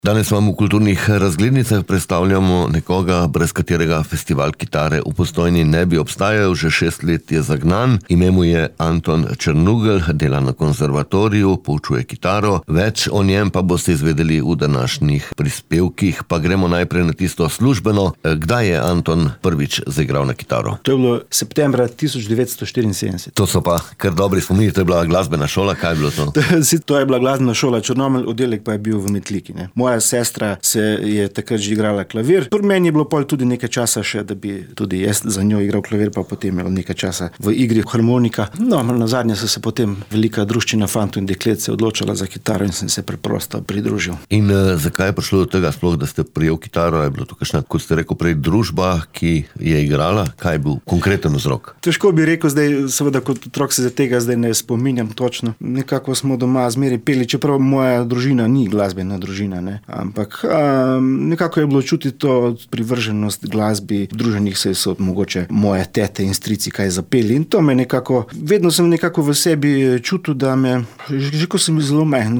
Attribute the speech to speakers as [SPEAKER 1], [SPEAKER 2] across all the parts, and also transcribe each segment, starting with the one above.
[SPEAKER 1] Danes vam v kulturnih razglednicah predstavljamo nekoga, brez katerega festival kitare v Postojni ne bi obstajal. Že 6 let je zagnan. Ime mu je Anton Črnugelj, dela na konzervatoriju, poučuje kitaro. Več o njem pa boste izvedeli v današnjih prispevkih. Pa gremo najprej na tisto službeno. Kdaj je Anton prvič zaigral na kitaro?
[SPEAKER 2] To je bilo septembra 1974.
[SPEAKER 1] To so pa kar dobri spomini. To je bila glasbena šola. Kaj je bilo to?
[SPEAKER 2] To je bila glasbena šola Črnomelj, oddelek pa je bil v Metliki. Moja sestra se je takrat že igrala klavir. Pri meni je bilo pol tudi nekaj časa še, da bi tudi jaz za njo igral klavir, pa potem imel nekaj časa v igri harmonika. No, nazadnje so se potem velika druščina fantov in deklet se odločila za kitaro in sem se preprosto pridružil.
[SPEAKER 1] In zakaj je prišlo do tega sploh, da ste prijel kitaro? Je bilo to kakšna, kot ste rekel prej, družba, ki je igrala? Kaj je bil konkreten vzrok?
[SPEAKER 2] Težko bi rekel zdaj, seveda kot otrok se za tega zdaj ne spominjam točno. Nekako smo doma zmeraj peli, čeprav moja družina ni glasbena družina, ampak nekako je bilo čutiti to privrženost glasbi. Druženih se so mogoče moje tete in strici kaj zapeli in to me nekako, vedno sem nekako v sebi čutil, da me, že ko sem zelo majhen,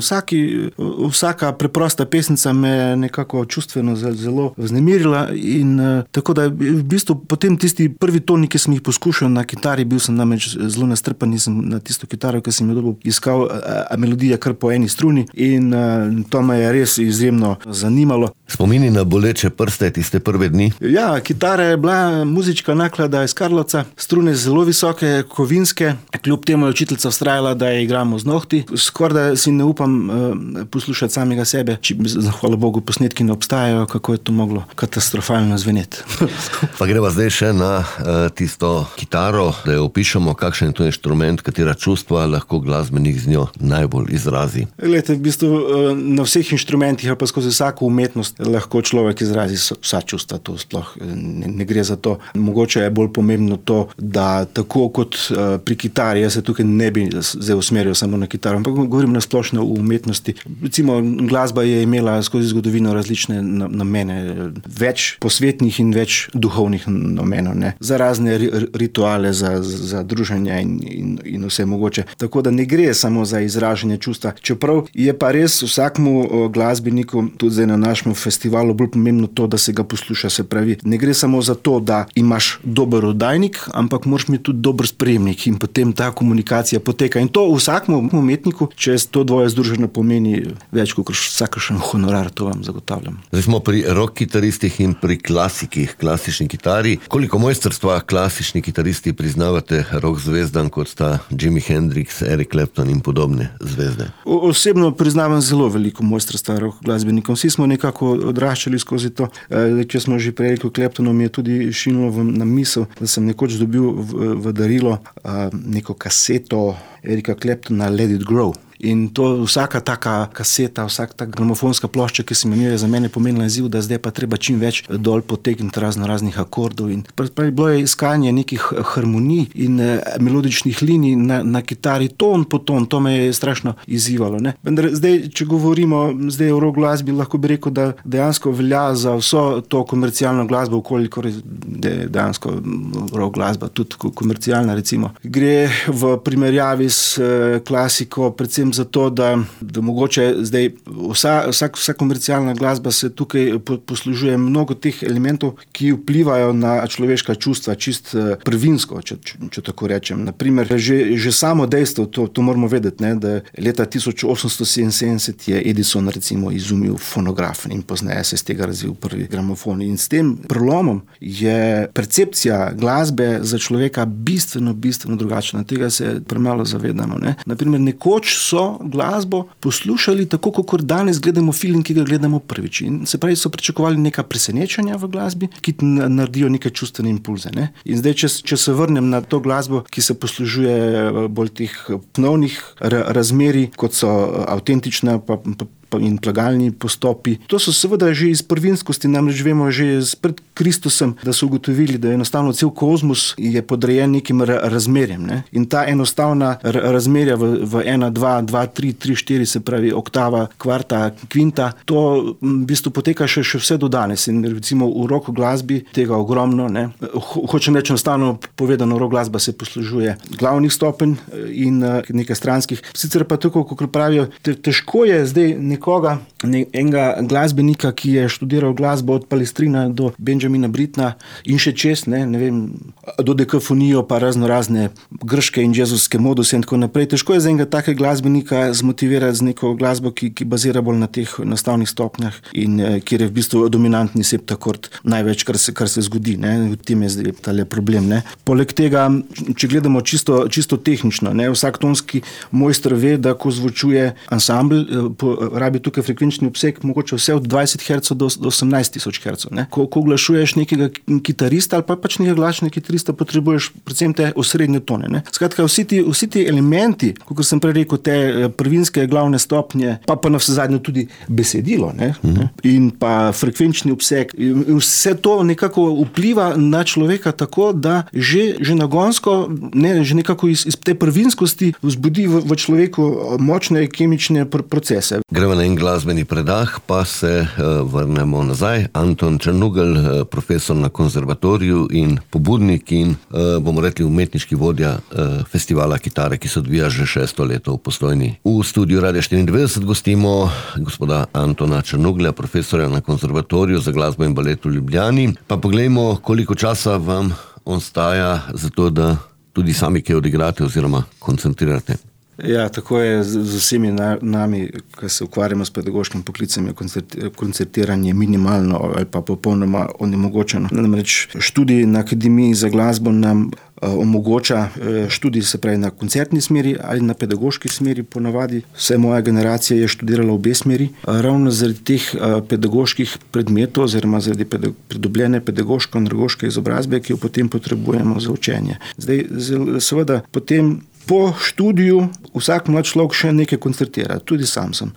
[SPEAKER 2] vsaka preprosta pesnica me nekako čustveno zelo vznemirila in tako da v bistvu potem tisti prvi toni, ki sem jih poskušal na kitari, bil sem namreč zelo nastrpan, nisem na tisto kitaro, ki sem jo dobil, iskal melodija kar po eni struni in to me je res izjemno zanimalo.
[SPEAKER 1] Spomini na boleče prste tiste prve dni?
[SPEAKER 2] Ja, kitara je bila muzička naklada iz Karlovca, strune zelo visoke, kovinske, kljub temu je učiteljica vztrajala, da je igramo z nohti. Skoraj si ne upam poslušati samega sebe, če hvala Bogu posnetki ne obstajajo, kako je to moglo katastrofalno zveneti.
[SPEAKER 1] Pa greva zdaj še na tisto kitaro, da jo opišemo, kakšen je to inštrument, katera čustva lahko glasbenik z njo najbolj izrazi.
[SPEAKER 2] Glejte, v bistvu na vseh inštrumentih pa skozi vsako umetnost lahko človek izrazi vsa čustva, to sploh ne gre za to. Mogoče je bolj pomembno to, da tako kot pri kitari, jaz se tukaj ne bi zdaj usmeril samo na kitaro, ampak govorim na splošno v umetnosti. Recimo, glasba je imela skozi zgodovino različne namene, več posvetnih in več duhovnih namenov, za razne rituale, za druženja in vse mogoče. Tako da ne gre samo za izražanje čustva. Čeprav je pa res vsakmu glasbeniku, tudi zdaj na našem festivalu, bolj pomembno to, da se ga posluša, se pravi. Ne gre samo za to, da imaš dober oddajnik, ampak moraš imeti tudi dober sprejemnik in potem ta komunikacija poteka. In to vsakmu umetniku, če to dvoje združeno, pomeni več kot vsakršen honorar, to vam zagotavljam.
[SPEAKER 1] Zdaj smo pri rock kitaristih in pri klasikih, klasični kitari. Koliko mojstrstva klasični kitaristi priznavate rock zvezdam, kot sta Jimi Hendrix, Eric Clapton in podobne zvezde?
[SPEAKER 2] Osebno priznavam zelo veliko mojstrstva rock glasbenikom. Vsi smo nekako odraščali skozi to. Če smo že prej rekli, Claptonom je tudi šinilo na misel, da sem nekoč dobil v darilo neko kaseto Erika Claptona Let It Grow. In to vsaka taka kaseta, vsaka taka gramofonska plošča, ki sem imel, je za mene pomenila izziv, da zdaj pa treba čim več dol potegniti raznih akordov. In bilo je iskanje nekih harmonij in melodičnih linij na kitari, ton po ton, to me je strašno izzivalo. Vendar zdaj, če govorimo zdaj o rock glasbi, lahko bi rekel, da dejansko velja za vso to komercialno glasbo, kolikor je dejansko rock glasba tudi komercialna, recimo. Gre v primerjavi s klasiko predvsem zato, da mogoče zdaj vsa komercialna glasba se tukaj poslužuje mnogo teh elementov, ki vplivajo na človeška čustva, čist prvinsko, če tako rečem. Naprimer, že samo dejstvo, to moramo vedeti, da leta 1877 je Edison recimo izumil fonograf in pozneje se iz tega razvil prvi gramofon. In s tem prelomom je percepcija glasbe za človeka bistveno drugačna. Tega se premalo zavedamo. Naprimer, nekoč so glasbo poslušali tako, kot danes gledamo film, ki ga gledamo prvič. In se pravi, so pričakovali neka presenečenja v glasbi, ki naredijo neke čustvene impulze. In zdaj, če se vrnem na to glasbo, ki se poslužuje bolj teh ponovnih razmerij, kot so avtentična in plagalni postopi. To so seveda že iz prvinskosti, namreč vemo že pred Kristusom, da so ugotovili, da enostavno cel kozmos je podrejen nekim razmerjem. In ta enostavna razmerja v 1, 2, 2, 3, 3, 4, se pravi oktava, kvarta, kvinta, to v bistvu poteka še vse do danes. In recimo v rock glasbi tega ogromno. Hočem reči enostavno povedano, rock glasba se poslužuje glavnih stopenj in nekaj stranskih. Sicer pa tako, kot pravijo, težko je zdaj nekoga, enega glasbenika, ki je študiral glasbo od Palestrina do Benjamina Brittna in še čez, ne vem, do dekafonijo pa razne grške in jezovske moduse in tako naprej. Težko je za enega takega glasbenika zmotivirati z neko glasbo, ki bazira bolj na teh nastavnih stopnjah in kjer je v bistvu dominantni septakord največ, kar se zgodi. Ne. V tem je zdaj tale problem. Ne. Poleg tega, če gledamo čisto tehnično, ne, vsak tonski mojster ve, da ko zvočuje ansambl, rabi tukaj frekvenčni obseg mogoče vse od 20 Hz do 18.000 Hz. Ne. Ko oglašuješ nekega kitarista ali pač nekega glasbenega kitarista, potrebuješ predvsem te osrednje tone. Ne. Skratka, vsi ti elementi, kot sem prej rekel, te prvinske glavne stopnje, pa navsezadnje tudi besedilo, ne, in pa frekvenčni obseg. Vse to nekako vpliva na človeka tako, da že nagonsko, že nekako iz te prvinskosti vzbudi v človeku močne kemične procese.
[SPEAKER 1] Gremo na en glasbeni predah, pa se vrnemo nazaj. Anton Črnugelj, profesor na konzervatoriju in pobudnik in bomo rekli umetniški vodja festivala kitare, ki se odvija že 6. leto v Postojni. V studiu Radia 94 gostimo gospoda Antona Črnuglja, profesorja na konzervatoriju za glasbo in balet v Ljubljani. Pa poglejmo, koliko časa vam ostaja za to, da tudi sami kaj odigrate oziroma koncentrirate.
[SPEAKER 2] Ja, tako je z vsemi nami, ki se ukvarjamo s pedagoškim poklicem, je koncertiranje minimalno ali pa popolnoma onemogočeno. Namreč študij na Akademiji za glasbo nam omogoča študij, se pravi, na koncertni smeri ali na pedagoški smeri. Ponavadi vse moja generacija je študirala obe smeri. Ravno zaradi teh pedagoških predmetov oziroma zaradi pridobljene pedagoško-andragoške izobrazbe, ki jo potem potrebujemo za učenje. Zdaj, seveda, potem po študiju vsak mlad človek še nekaj koncertira, tudi sam sem.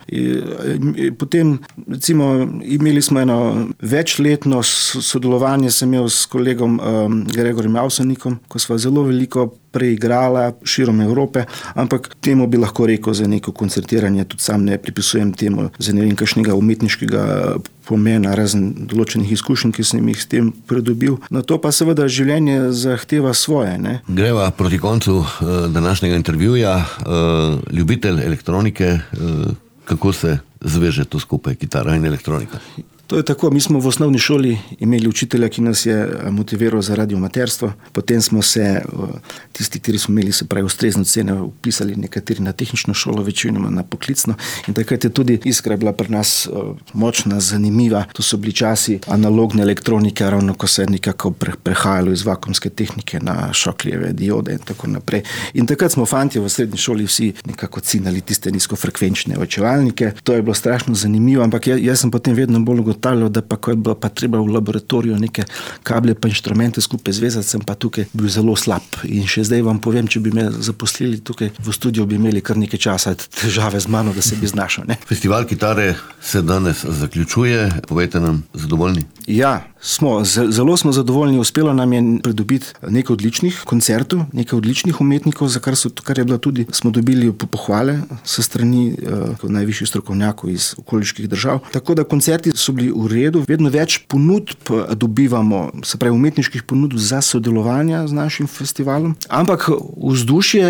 [SPEAKER 2] Potem, recimo, imeli smo eno večletno sodelovanje, sem imel s kolegom Gregorjem Avsenikom, ko sva zelo veliko preigrala širom Evrope, ampak temu bi lahko rekel za neko koncertiranje, tudi sam ne pripisujem temu za ne vem kakšnega umetniškega pomena, razen določenih izkušenj, ki sem jih s tem pridobil. Na to pa seveda življenje zahteva svoje. Ne?
[SPEAKER 1] Greva proti koncu današnjega intervjuja. Ljubitelj elektronike, kako se zveže to skupaj, kitara in elektronika?
[SPEAKER 2] To je tako, mi smo v osnovni šoli imeli učitelja, ki nas je motiviral za radiomaterstvo. Potem smo se, tisti, ki smo imeli, se pravi, ustrezne cene, upisali nekateri na tehnično šolo, večinoma na poklicno. In takrat je tudi iskra bila pri nas močna, zanimiva. To so bili časi analogne elektronike, ravno ko se je nekako prehajalo iz vakuumske tehnike na šoklijeve diode in tako naprej. In takrat smo fantje v srednji šoli vsi nekako cinali tiste nizkofrekvenčne očevalnike. To je bilo strašno zanimivo, ampak jaz sem potem vedno bolj da pa ko je bilo pa treba v laboratoriju neke kablje pa inštrumente skupaj zvezati, sem pa tukaj bil zelo slab. In še zdaj vam povem, če bi me zaposlili tukaj v studiu, bi imeli kar nekaj časa težave z mano, da se bi znašel. Ne?
[SPEAKER 1] Festival kitare se danes zaključuje. Povejte nam, zadovoljni?
[SPEAKER 2] Ja, zelo smo zadovoljni. Uspelo nam je pridobiti nekaj odličnih koncertov, nekaj odličnih umetnikov, za kar je bila tudi, smo dobili pohvale sa strani najvišjih strokovnjakov iz okoliških držav. Tako da koncerti so bili v redu, vedno več ponudb dobivamo, se pravi umetniških ponudb za sodelovanje z našim festivalom. Ampak vzdušje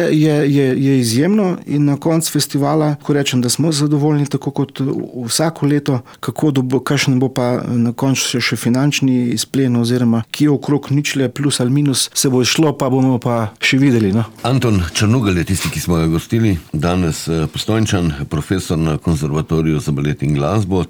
[SPEAKER 2] je izjemno in na koncu festivala, ko rečem, da smo zadovoljni, tako kot vsako leto, kakšen bo pa na koncu še finančni izplen oziroma kje okrog ničle plus ali minus se bo išlo, pa bomo pa še videli. No?
[SPEAKER 1] Anton Črnugelj je tisti, ki smo ga gostili. Danes Postojnčan, profesor na konzervatoriju za balet in glasbo